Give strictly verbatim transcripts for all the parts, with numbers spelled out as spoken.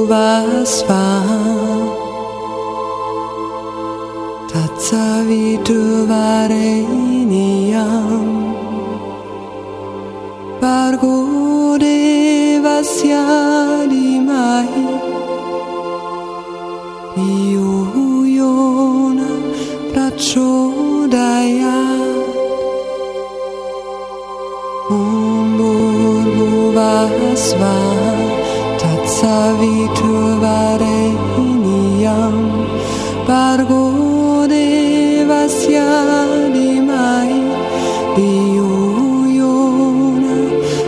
vasva tatsavitu vareniyam Bargo devasya dhimahi Dhiyo yona prachodayat Om Bhurvasvaha Tatsavitu Vareniyam Bargo devasya dhimahi Dhiyo yona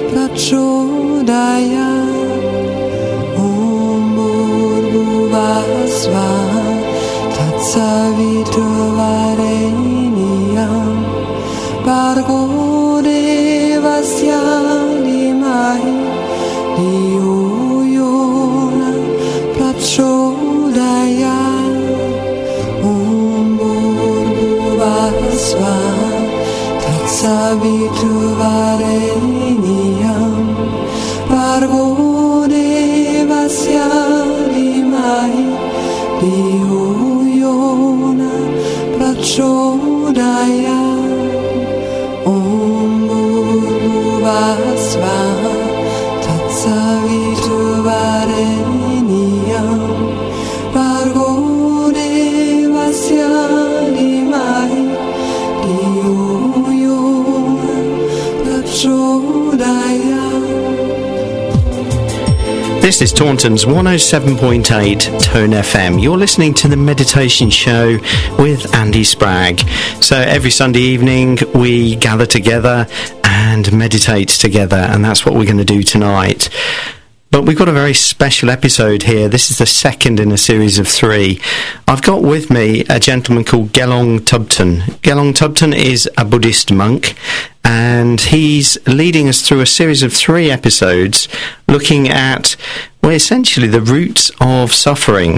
prachodayat Om Bhurvasvaha Tatsavitu Vareniyam Bargo devasya dhimahi Dhiyo yona prachodayat Om Bhurvasvaha Tatsavitu Vareniyam Bargo devasya dhimahi Dhiyo yona prachodayat Om Bhurvasvaha Tatsavitu Vareniyam Bargo devasya dhimahi Dhiyo yona prachodayat. This is Taunton's one oh seven point eight Tone F M. You're listening to the Meditation Show with Andy Spragg. So every Sunday evening we gather together and meditate together, and that's what we're going to do tonight. But we've got a very special episode here. This is the second in a series of three. I've got with me a gentleman called Gelong Tubten. Gelong Tubten is a Buddhist monk, and he's leading us through a series of three episodes looking at, well, essentially the roots of suffering.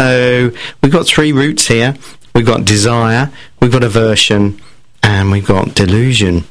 So we've got three roots here. We've got desire, we've got aversion, and we've got delusion.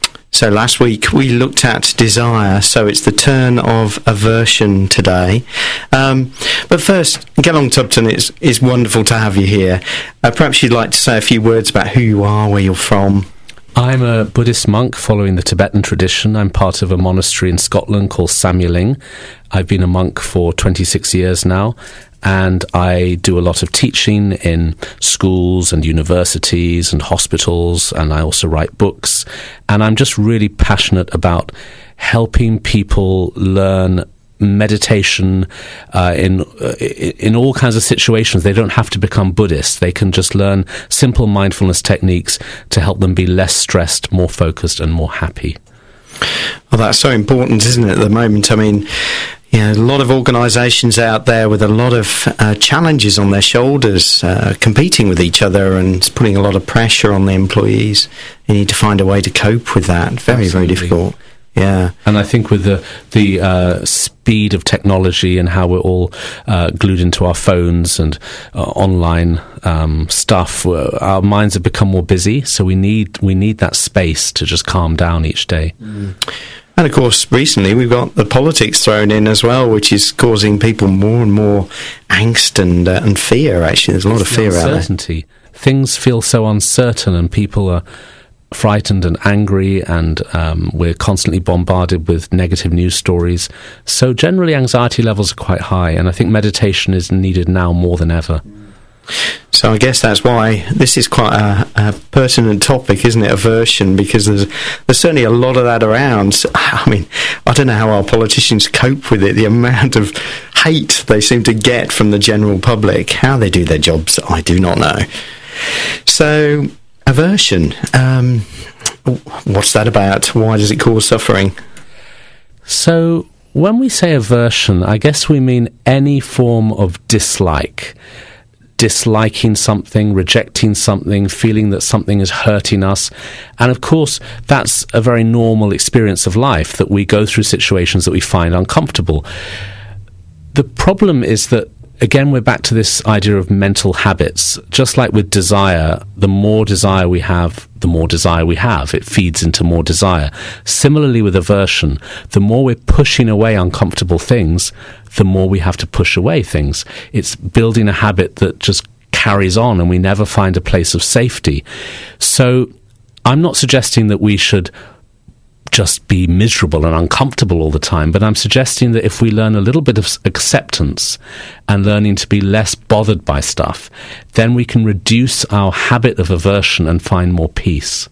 So last week we looked at desire, so it's the turn of aversion today. Um, but first, Gelong Tubten, it's, it's wonderful to have you here. Uh, perhaps you'd like to say a few words about who you are, where you're from. I'm a Buddhist monk following the Tibetan tradition. I'm part of a monastery in Scotland called Samyeling. I've been a monk for twenty-six years now, and I do a lot of teaching in schools and universities and hospitals, and I also write books. And I'm just really passionate about helping people learn meditation uh, in uh, in all kinds of situations. They don't have to become Buddhists. They can just learn simple mindfulness techniques to help them be less stressed, more focused, and more happy. Well, that's so important, isn't it, at the moment? I mean, you know, a lot of organisations out there with a lot of uh, challenges on their shoulders, uh, competing with each other and putting a lot of pressure on the employees. You need to find a way to cope with that. Very, Absolutely. very difficult. Yeah. And I think with the the uh, speed of technology and how we're all uh, glued into our phones and uh, online um, stuff, our minds have become more busy. So we need we need that space to just calm down each day. Mm. And of course, recently we've got the politics thrown in as well, which is causing people more and more angst and uh, and fear. Actually, there's a lot it's of fear out there. Uncertainty. Things feel so uncertain, and people are frightened and angry, and um, we're constantly bombarded with negative news stories. So generally anxiety levels are quite high, and I think meditation is needed now more than ever. So I guess that's why this is quite a, a pertinent topic, isn't it, aversion, because there's, there's certainly a lot of that around. So, I mean, I don't know how our politicians cope with it, the amount of hate they seem to get from the general public. How they do their jobs, I do not know. So aversion, um, what's that about? Why does it cause suffering? So when we say aversion, I guess we mean any form of dislike. Disliking something, rejecting something, feeling that something is hurting us. And of course, that's a very normal experience of life, that we go through situations that we find uncomfortable. The problem is that again, we're back to this idea of mental habits. Just like with desire, the more desire we have, the more desire we have. It feeds into more desire. Similarly with aversion, the more we're pushing away uncomfortable things, the more we have to push away things. It's building a habit that just carries on and we never find a place of safety. So I'm not suggesting that we should just be miserable and uncomfortable all the time, but I'm suggesting that if we learn a little bit of acceptance and learning to be less bothered by stuff, then we can reduce our habit of aversion and find more peace.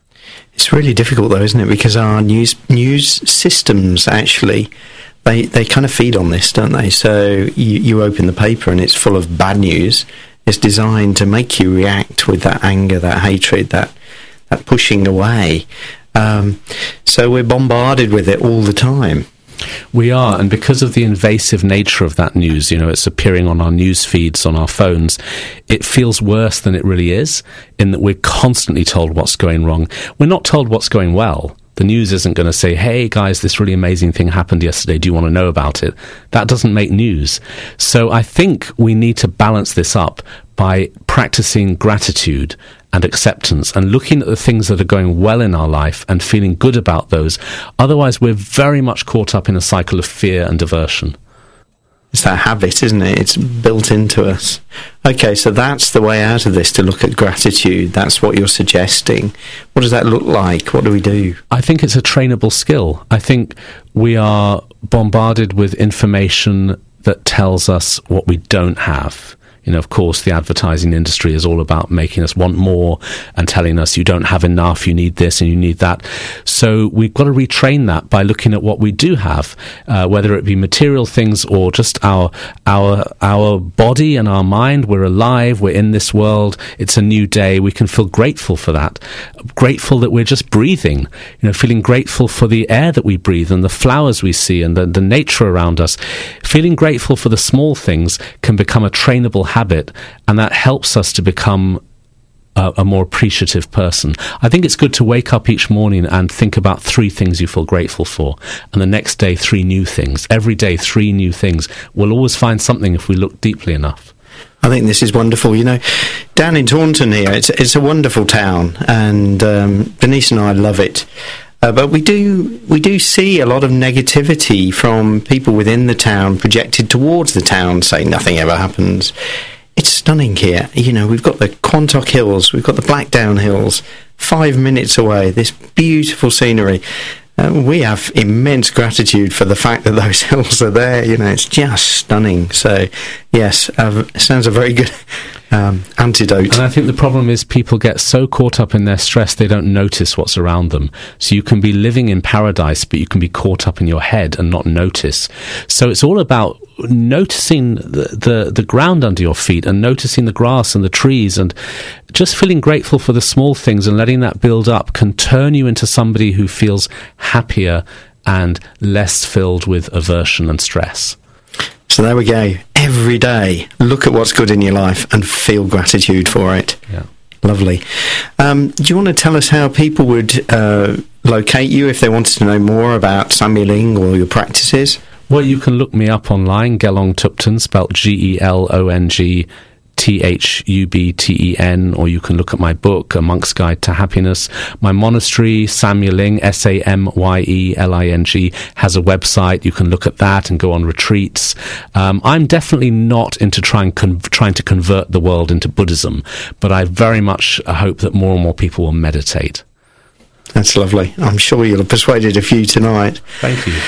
It's really difficult though, isn't it? Because our news news systems actually, they, they kind of feed on this, don't they? So you, you open the paper and it's full of bad news. It's designed to make you react with that anger, that hatred, that, that pushing away. Um, so we're bombarded with it all the time. We are, and because of the invasive nature of that news, you know, it's appearing on our news feeds, on our phones, it feels worse than it really is, in that we're constantly told what's going wrong. We're not told what's going well. The news isn't going to say, hey guys, this really amazing thing happened yesterday, do you want to know about it? That doesn't make news. So I think we need to balance this up by practicing gratitude and acceptance and looking at the things that are going well in our life and feeling good about those. Otherwise, we're very much caught up in a cycle of fear and aversion. It's that habit, isn't it? It's built into us. Okay, so that's the way out of this, to look at gratitude. That's what you're suggesting. What does that look like? What do we do? I think it's a trainable skill. I think we are bombarded with information that tells us what we don't have. You know, of course, the advertising industry is all about making us want more and telling us you don't have enough, you need this and you need that. So we've got to retrain that by looking at what we do have, uh, whether it be material things or just our our our body and our mind. We're alive, we're in this world, it's a new day. We can feel grateful for that. Grateful that we're just breathing, you know, feeling grateful for the air that we breathe and the flowers we see and the, the nature around us. Feeling grateful for the small things can become a trainable habit. habit, and that helps us to become a, a more appreciative person. I think it's good to wake up each morning and think about three things you feel grateful for, and the next day three new things. Every day three new things. We'll always find something if we look deeply enough. I think this is wonderful. You know, down in Taunton here, it's, it's a wonderful town, and um, Denise and I love it. Uh, but we do we do see a lot of negativity from people within the town projected towards the town, saying nothing ever happens. It's stunning here. You know, we've got the Quantock Hills, we've got the Blackdown Hills, five minutes away, this beautiful scenery. Uh, we have immense gratitude for the fact that those hills are there. You know, it's just stunning. So, yes, uh, it sounds a very good um, antidote. And I think the problem is people get so caught up in their stress they don't notice what's around them. So you can be living in paradise, but you can be caught up in your head and not notice. So it's all about noticing the, the, the ground under your feet and noticing the grass and the trees, and just feeling grateful for the small things and letting that build up can turn you into somebody who feels happier and less filled with aversion and stress. So there we go. Every day, look at what's good in your life and feel gratitude for it. Yeah. Lovely. Um, do you want to tell us how people would uh, locate you if they wanted to know more about Samyeling or your practices? Well, you can look me up online, Gelong Thubten, spelt G E L O N G T H U B T E N, or you can look at my book, A Monk's Guide to Happiness. My monastery, Samyeling, S A M Y E L I N G, has a website. You can look at that and go on retreats. Um, I'm definitely not into trying, con- trying to convert the world into Buddhism, but I very much hope that more and more people will meditate. That's lovely. I'm sure you'll have persuaded a few tonight. Thank you.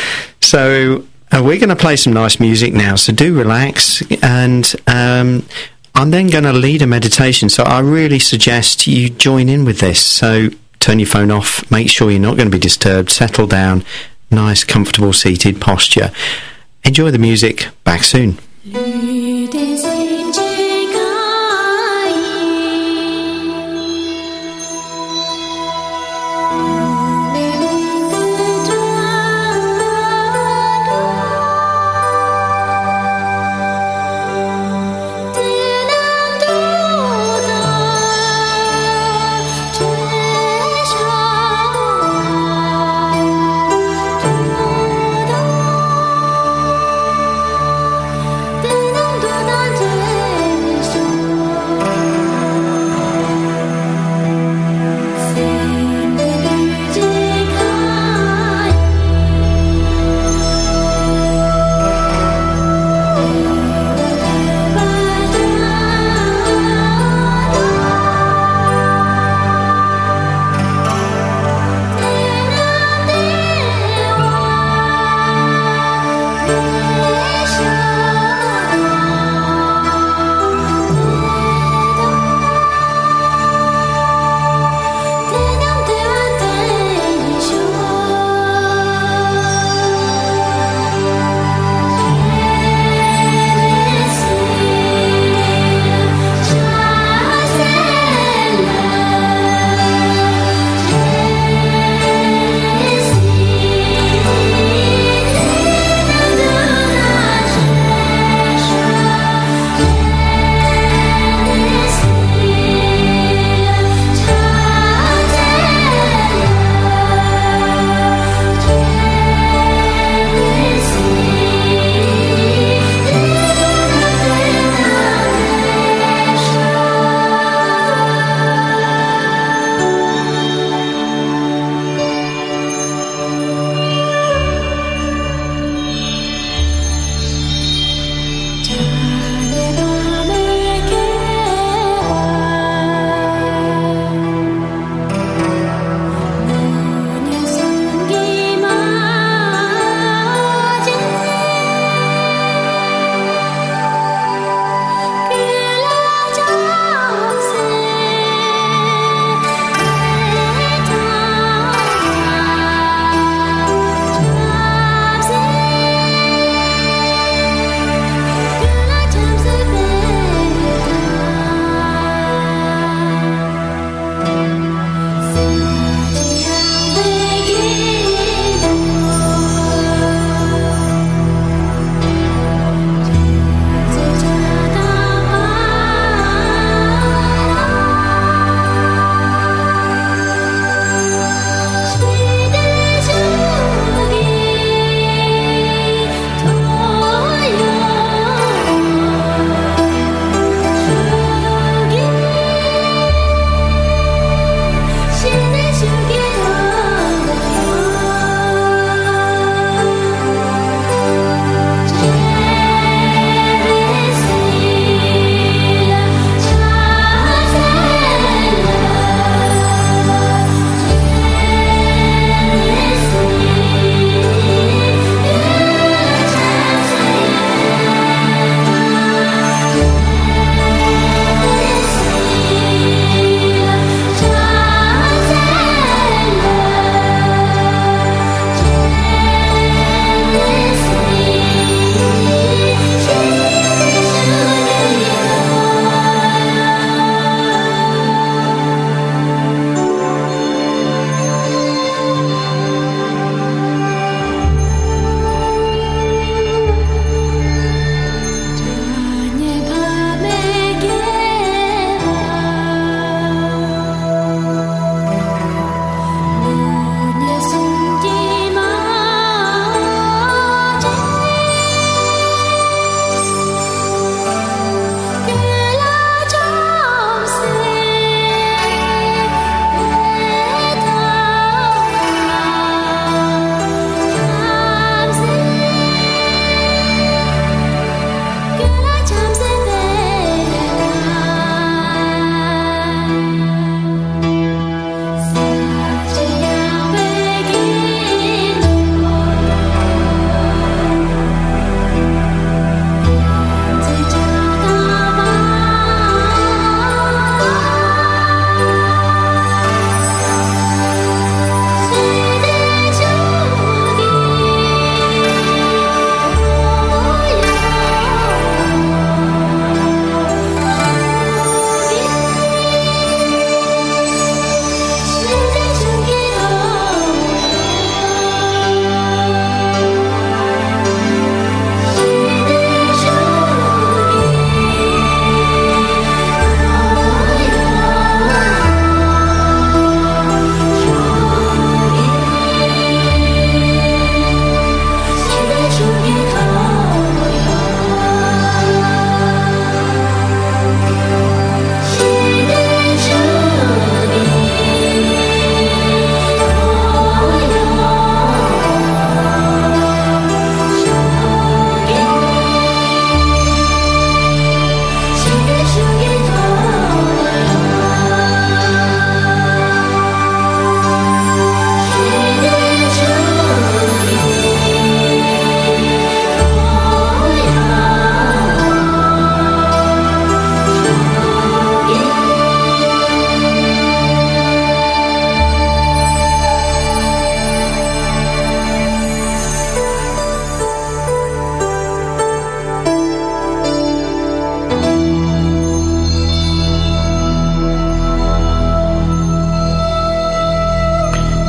So uh, we're going to play some nice music now, so do relax, and um, I'm then going to lead a meditation, so I really suggest you join in with this. So turn your phone off, make sure you're not going to be disturbed, settle down, nice, comfortable, seated posture. Enjoy the music. Back soon. Did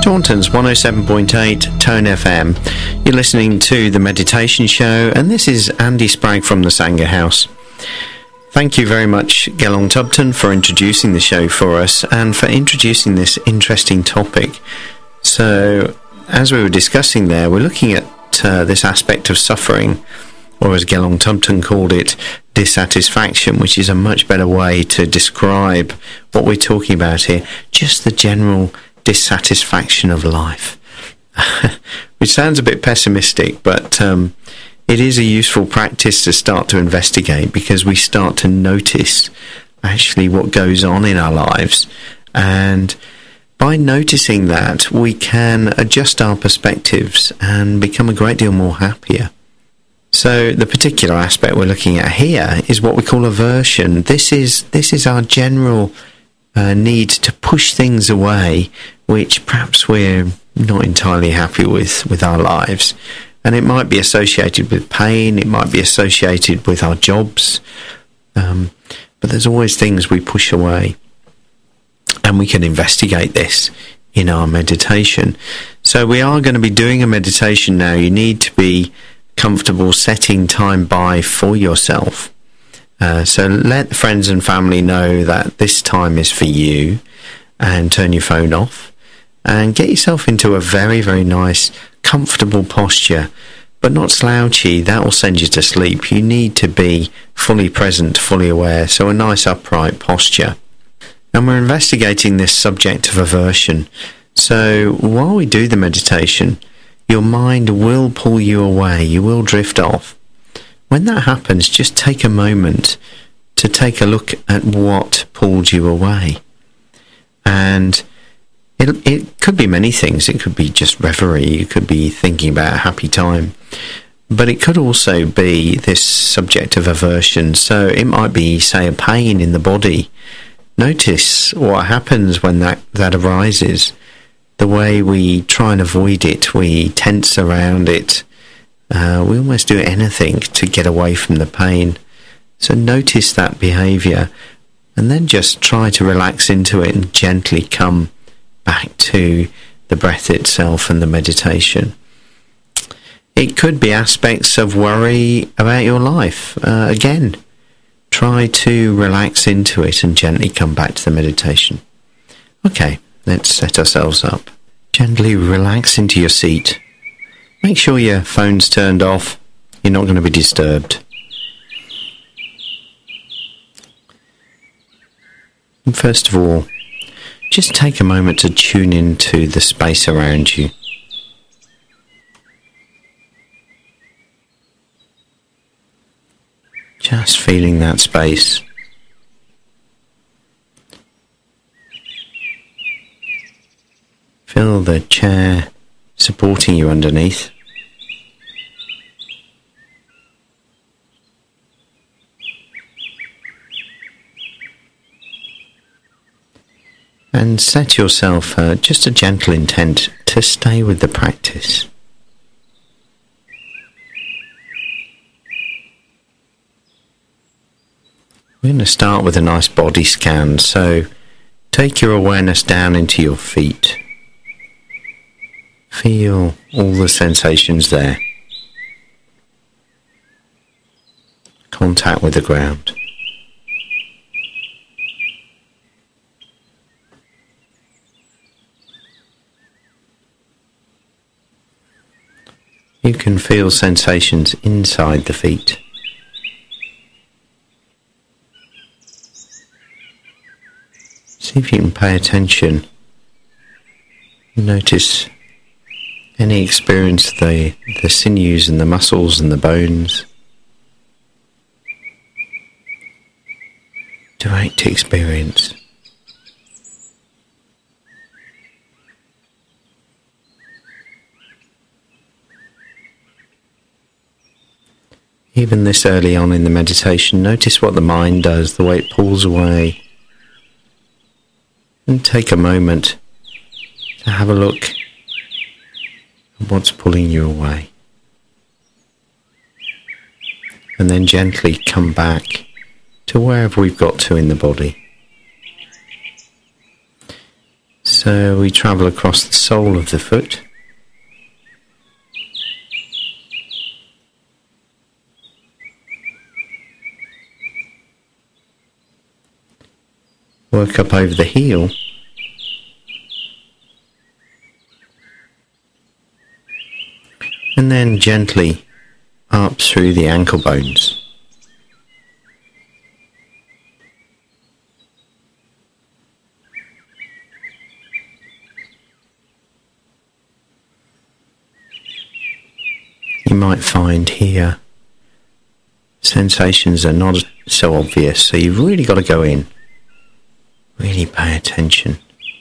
Taunton's one oh seven point eight Tone F M. You're listening to The Meditation Show, and this is Andy Spragg from the Sangha House. Thank you very much, Gelong Tubton, for introducing the show for us and for introducing this interesting topic. So, as we were discussing there, we're looking at uh, this aspect of suffering, or as Gelong Tubton called it, dissatisfaction, which is a much better way to describe what we're talking about here, just the general dissatisfaction of life. Which sounds a bit pessimistic, but um, it is a useful practice to start to investigate, because we start to notice actually what goes on in our lives, and by noticing that we can adjust our perspectives and become a great deal more happier. So the particular aspect we're looking at here is what we call aversion. This is this is our general uh, need to push things away which perhaps we're not entirely happy with with our lives. And it might be associated with pain, it might be associated with our jobs, um, but there's always things we push away. And we can investigate this in our meditation. So we are going to be doing a meditation now. You need to be comfortable setting time by for yourself. Uh, so let friends and family know that this time is for you, and turn your phone off and get yourself into a very, very nice, comfortable posture, but not slouchy. That will send you to sleep. You need to be fully present, fully aware. So a nice upright posture. And we're investigating this subject of aversion. So while we do the meditation, your mind will pull you away. You will drift off. When that happens, just take a moment to take a look at what pulled you away. And it, it could be many things. It could be just reverie. It could be thinking about a happy time. But it could also be this subject of aversion. So it might be, say, a pain in the body. Notice what happens when that, that arises. The way we try and avoid it, we tense around it. Uh, we almost do anything to get away from the pain. So notice that behaviour, and then just try to relax into it and gently come back to the breath itself and the meditation. It could be aspects of worry about your life. Uh, again, try to relax into it and gently come back to the meditation. Okay, let's set ourselves up. Gently relax into your seat. Make sure your phone's turned off. You're not going to be disturbed. And first of all, just take a moment to tune into the space around you. Just feeling that space. Feel the chair supporting you underneath. And set yourself uh, just a gentle intent to stay with the practice. We're going to start with a nice body scan, so take your awareness down into your feet. Feel all the sensations there. Contact with the ground. You can feel sensations inside the feet. See if you can pay attention. Notice any experience the the sinews and the muscles and the bones. Direct experience. Even this early on in the meditation, notice what the mind does, the way it pulls away. And take a moment to have a look at what's pulling you away. And then gently come back to wherever we've got to in the body. So we travel across the sole of the foot. Work up over the heel. And then gently up through the ankle bones. You might find here sensations are not so obvious, so you've really got to go in. Really pay attention.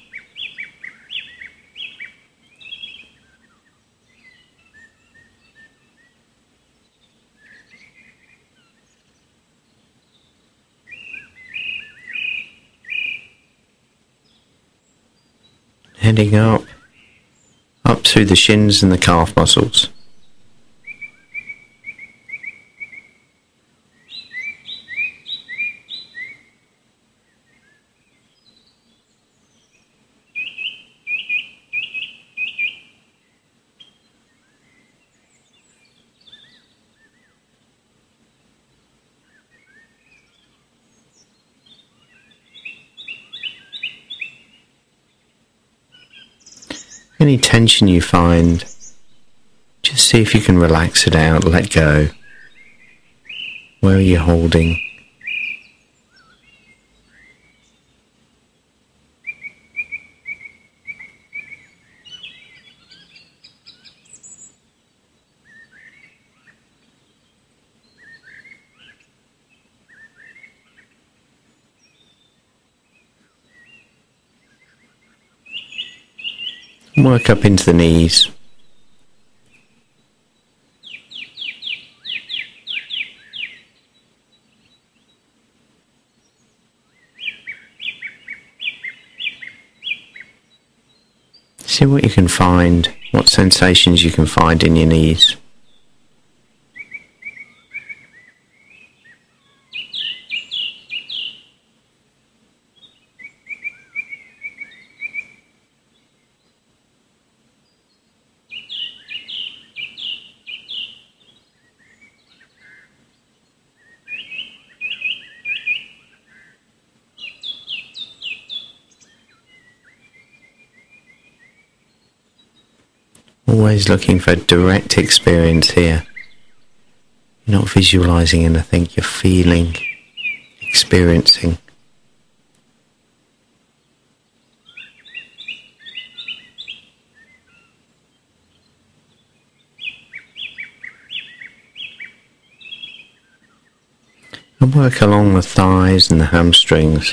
Heading up, up through the shins and the calf muscles. Any tension you find, just see if you can relax it out, let go. Where are you holding? Work up into the knees. See what you can find, what sensations you can find in your knees. Always looking for direct experience here. You're not visualizing anything, you're feeling, experiencing. And work along the thighs and the hamstrings.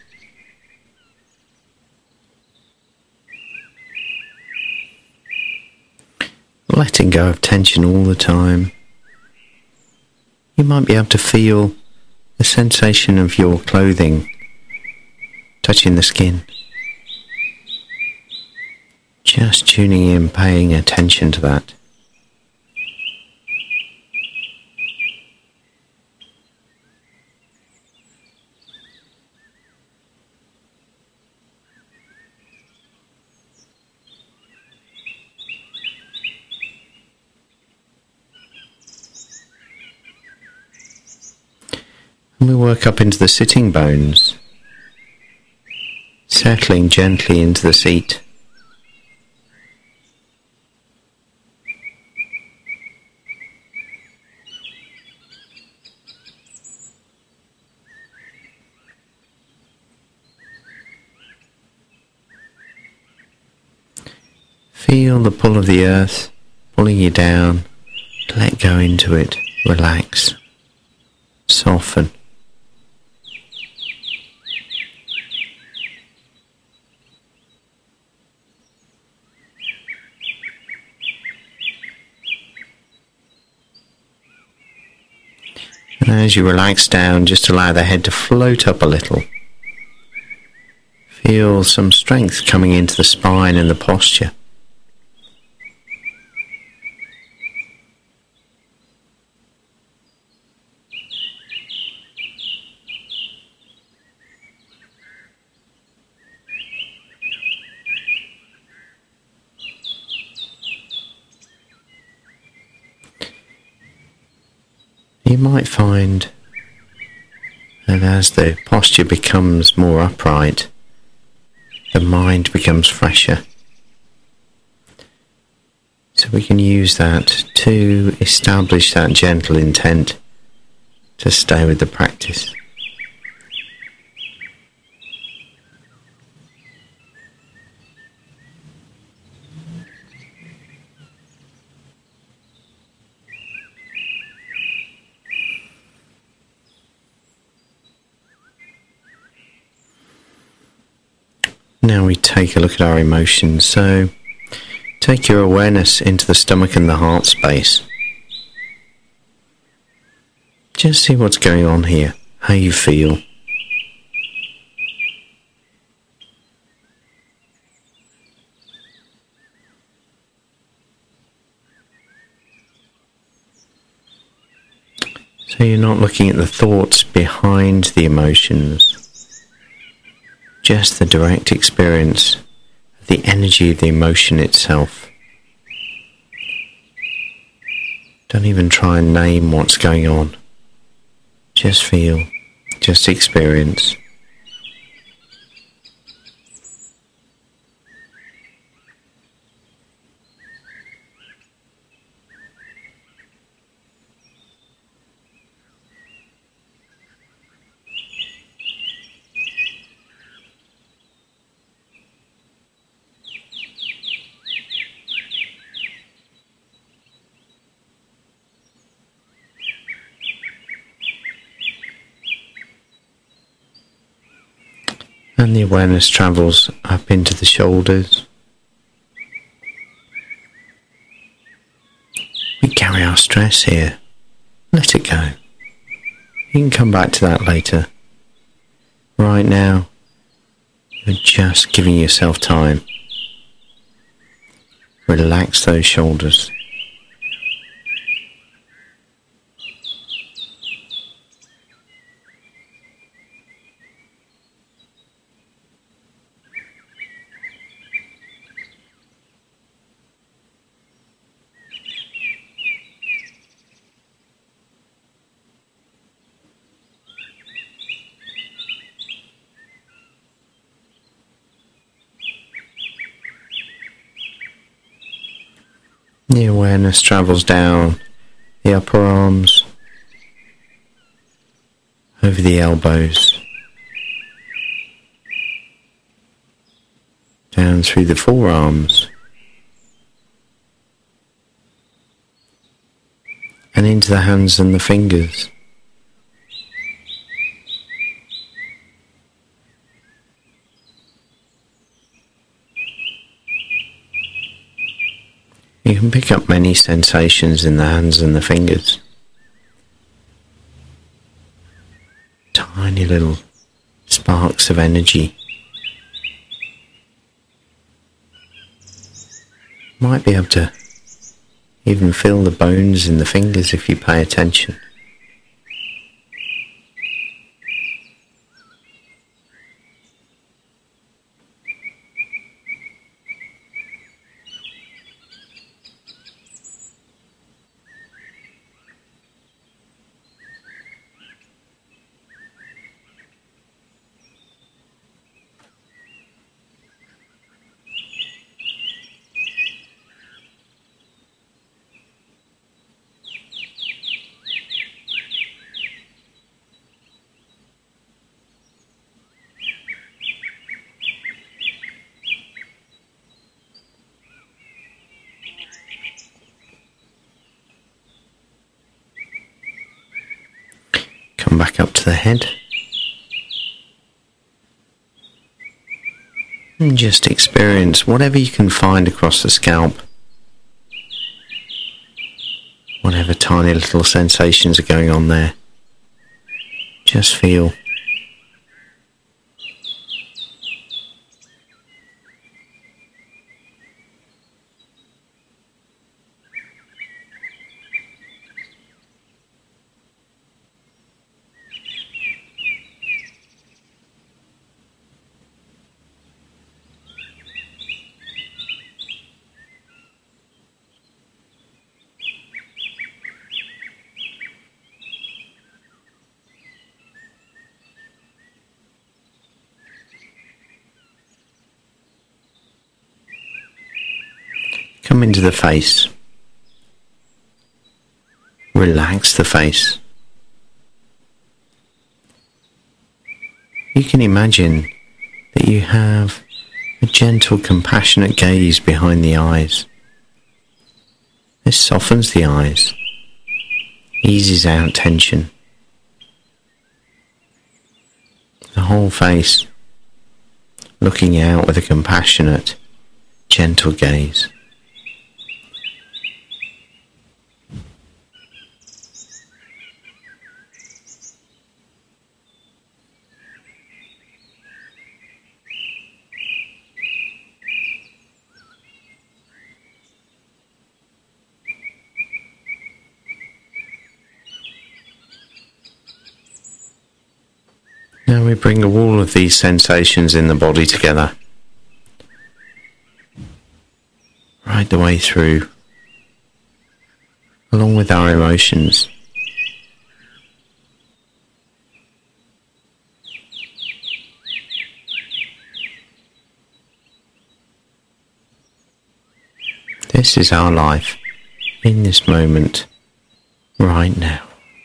Letting go of tension all the time. You might be able to feel the sensation of your clothing touching the skin. Just tuning in, paying attention to that. And we work up into the sitting bones, settling gently into the seat. Feel the pull of the earth pulling you down. Let go into it. Relax. Soften. And as you relax down, just allow the head to float up a little. Feel some strength coming into the spine and the posture. you might find that as the posture becomes more upright, the mind becomes fresher. So we can use that to establish that gentle intent to stay with the practice. Now we take a look at our emotions. So take your awareness into the stomach and the heart space. Just see what's going on here, how you feel. So you're not looking at the thoughts behind the emotions, just the direct experience of the energy of the emotion itself. Don't even try and name what's going on. Just feel, just experience. And the awareness travels up into the shoulders. We carry our stress here. Let it go. You can come back to that later. Right now, you're just giving yourself time. Relax those shoulders. The awareness travels down the upper arms, over the elbows, down through the forearms, and into the hands and the fingers. You can pick up many sensations in the hands and the fingers. Tiny little sparks of energy. Might be able to even feel the bones in the fingers if you pay attention. Come back up to the head. And just experience whatever you can find across the scalp. Whatever tiny little sensations are going on there. Just feel. come into the face. Relax the face. You can imagine that you have a gentle, compassionate gaze behind the eyes. This softens the eyes, eases out tension. The whole face looking out with a compassionate, gentle gaze. Now we bring all of these sensations in the body together, right the way through, along with our emotions. This is our life in this moment, right now.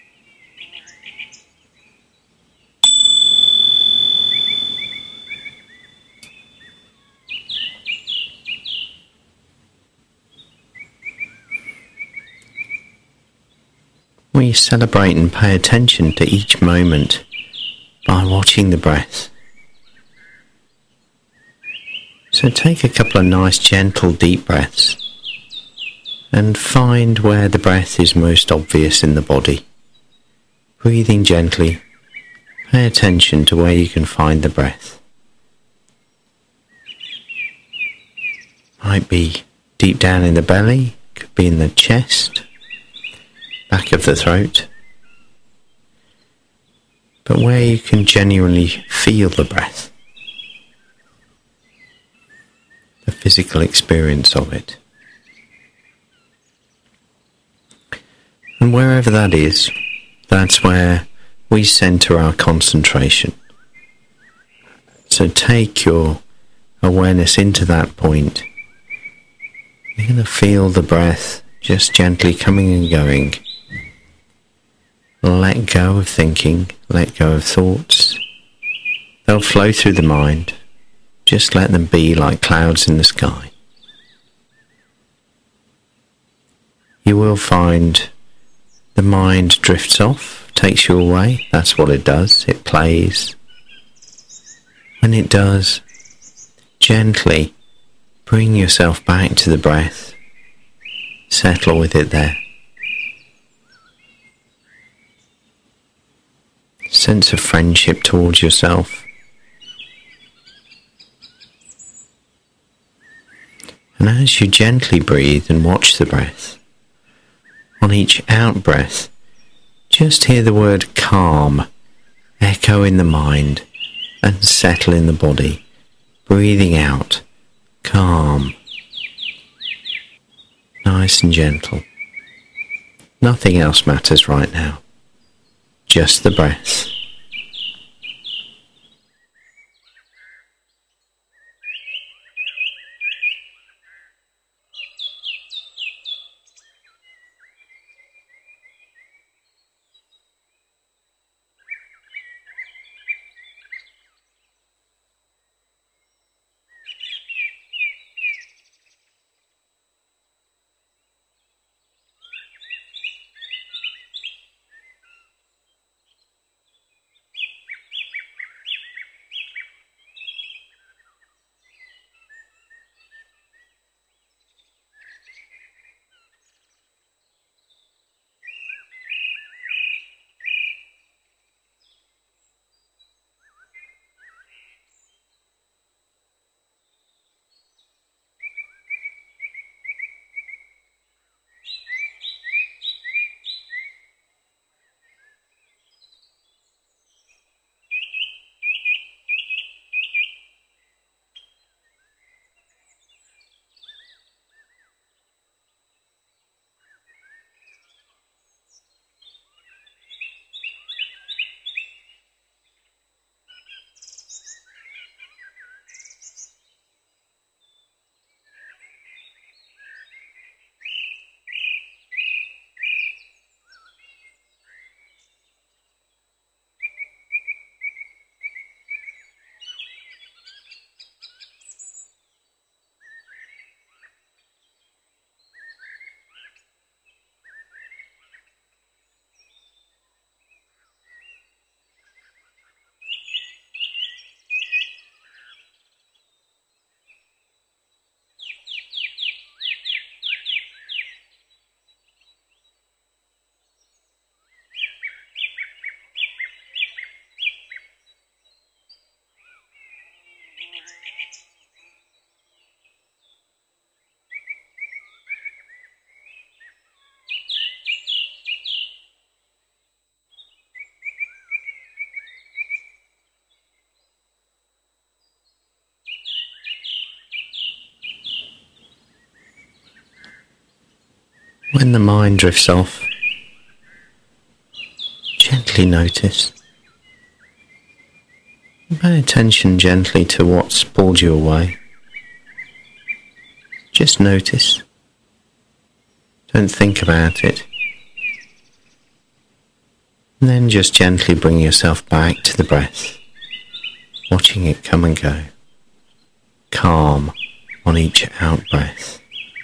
We celebrate and pay attention to each moment by watching the breath. So take a couple of nice, gentle, deep breaths and find where the breath is most obvious in the body. Breathing gently, pay attention to where you can find the breath. Might be deep down in the belly, could be in the chest, back of the throat, but where you can genuinely feel the breath, the physical experience of it. And wherever that is, that's where we center our concentration. So take your awareness into that point. You're going to feel the breath just gently coming and going. Let go of thinking, let go of thoughts. They'll flow through the mind. Just let them be like clouds in the sky. You will find the mind drifts off, takes you away. That's what it does. It plays. When it does, gently bring yourself back to the breath. Settle with it there. Sense of friendship towards yourself. And as you gently breathe and watch the breath, on each out-breath, just hear the word calm echo in the mind and settle in the body. Breathing out, calm, nice and gentle. Nothing else matters right now. Just the breath. When the mind drifts off, gently notice. Pay attention gently to what's pulled you away. Just notice. Don't think about it. And then just gently bring yourself back to the breath, watching it come and go. Calm on each out-breath.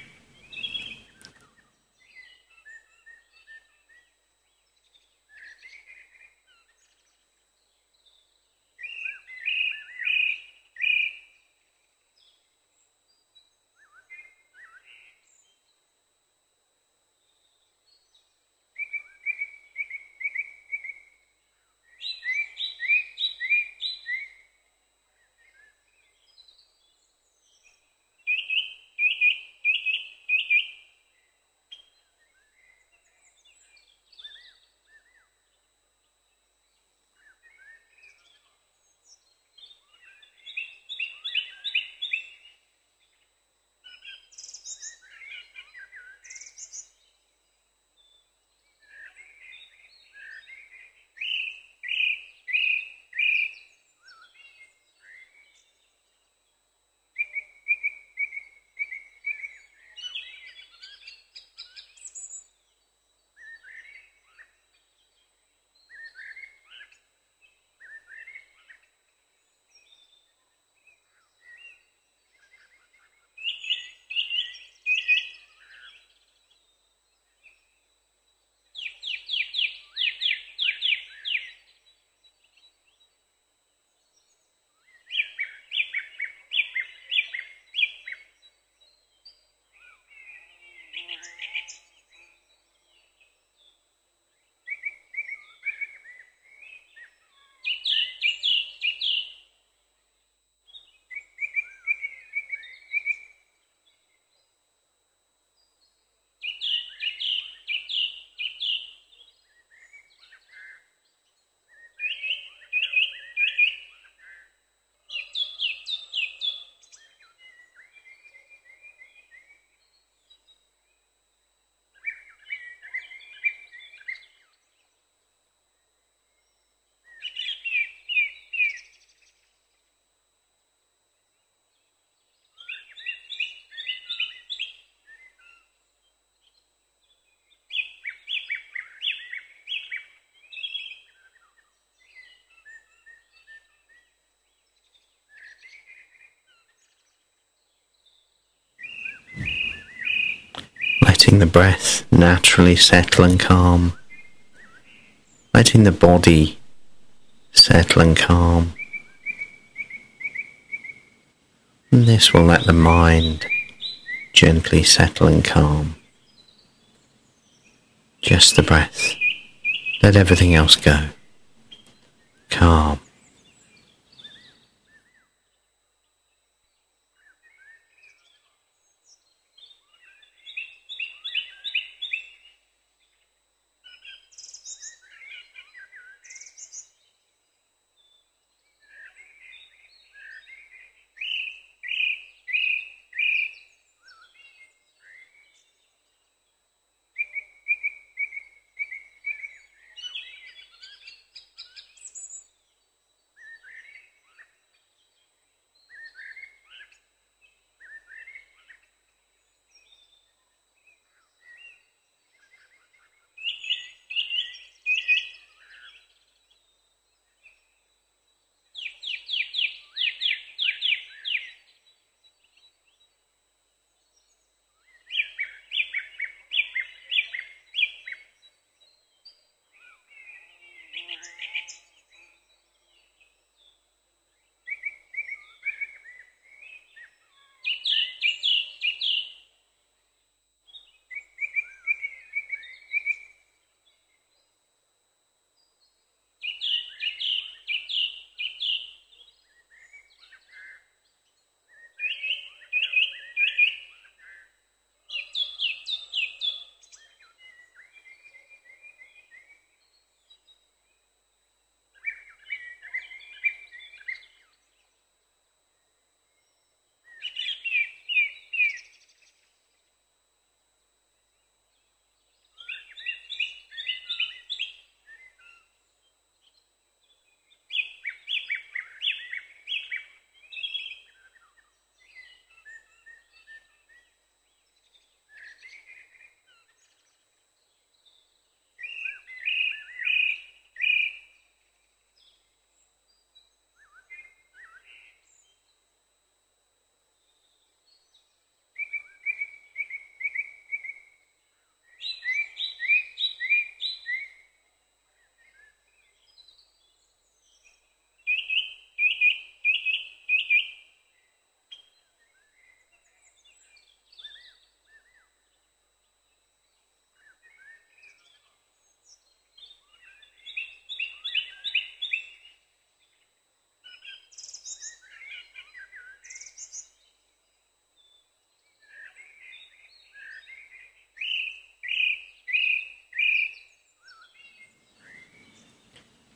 Letting the breath naturally settle and calm. Letting the body settle and calm. And this will let the mind gently settle and calm. Just the breath. Let everything else go. Calm.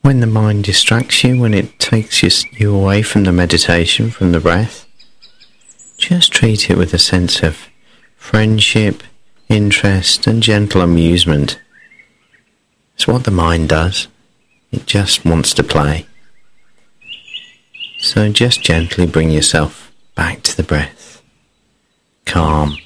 When the mind distracts you, when it takes you, you away from the meditation, from the breath, just treat it with a sense of friendship, interest and gentle amusement. It's what the mind does. It just wants to play. So just gently bring yourself back to the breath. Calm.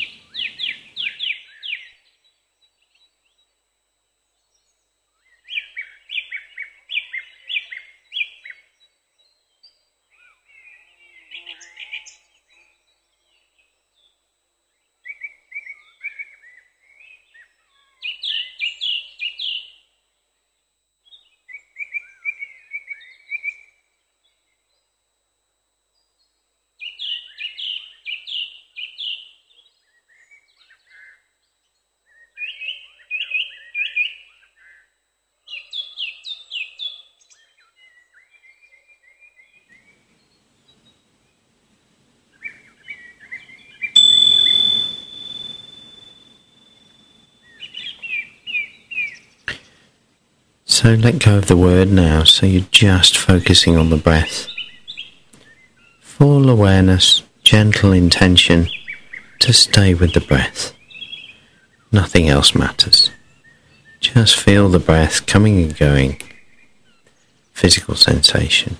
So let go of the word now, so you're just focusing on the breath. Full awareness, gentle intention to stay with the breath. Nothing else matters. Just feel the breath coming and going. Physical sensation.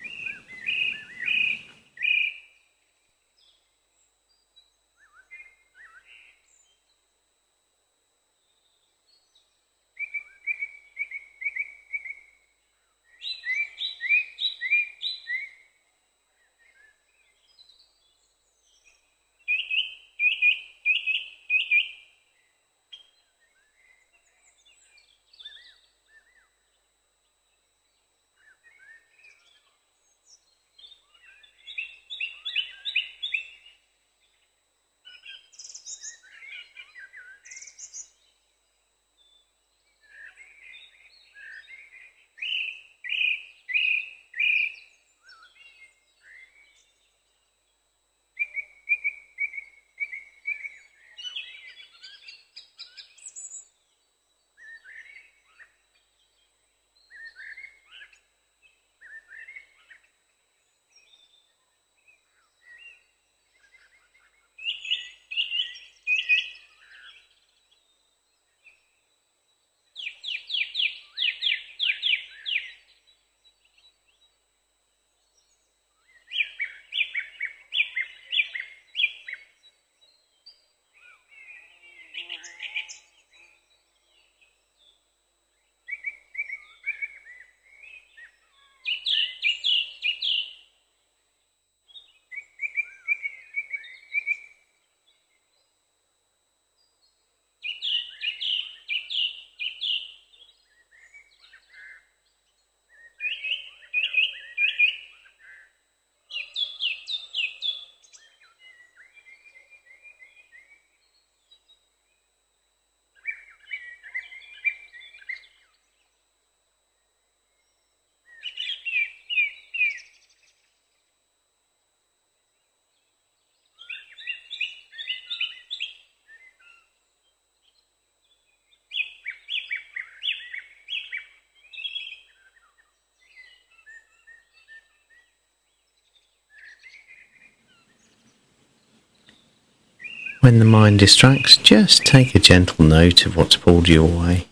When the mind distracts, just take a gentle note of what's pulled you away.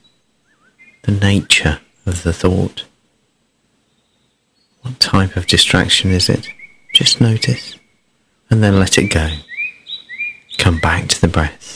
The nature of the thought. What type of distraction is it? Just notice, and then let it go. Come back to the breath.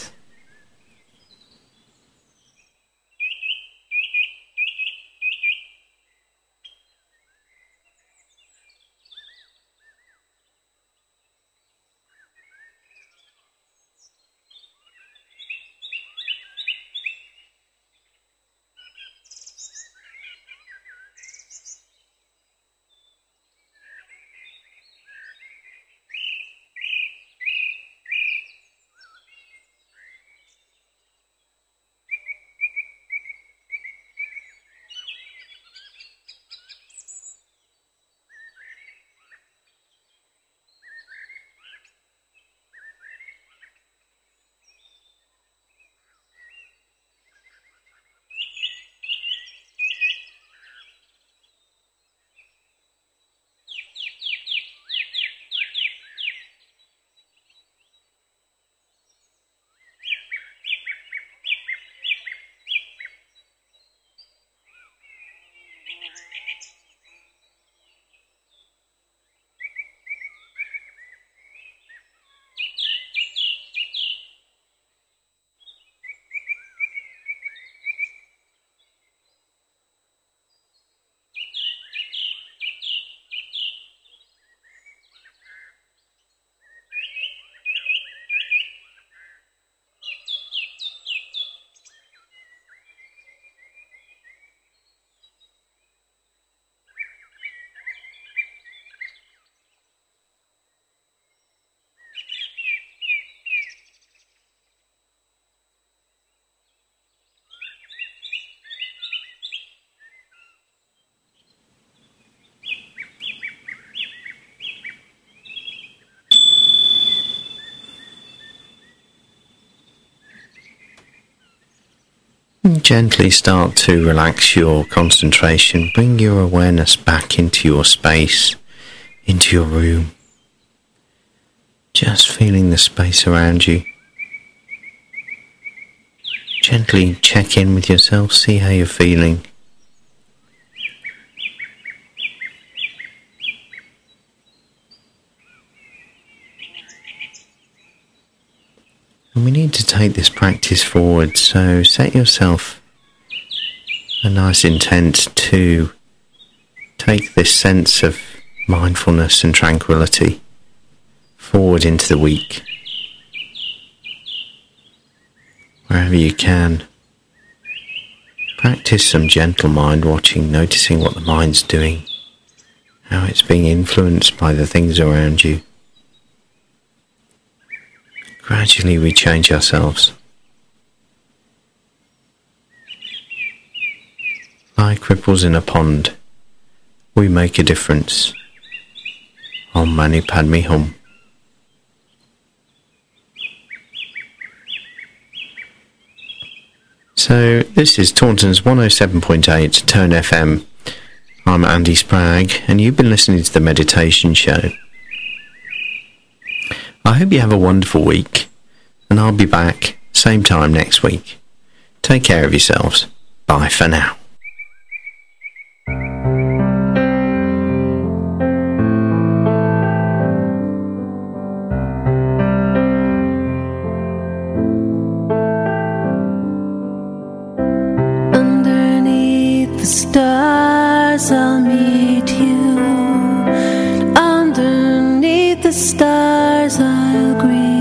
Gently start to relax your concentration. Bring your awareness back into your space, into your room. Just feeling the space around you. Gently check in with yourself, see how you're feeling. And we need to take this practice forward, so set yourself a nice intent to take this sense of mindfulness and tranquility forward into the week. Wherever you can, practice some gentle mind watching, noticing what the mind's doing, how it's being influenced by the things around you. Gradually we change ourselves. Like ripples in a pond, we make a difference. Om Mani Padme Hum. So this is Taunton's one oh seven point eight Tone F M. I'm Andy Spragg and you've been listening to the Meditation Show. I hope you have a wonderful week, and I'll be back same time next week. Take care of yourselves. Bye for now. Underneath the stars I'll meet you. Underneath the stars I'll greet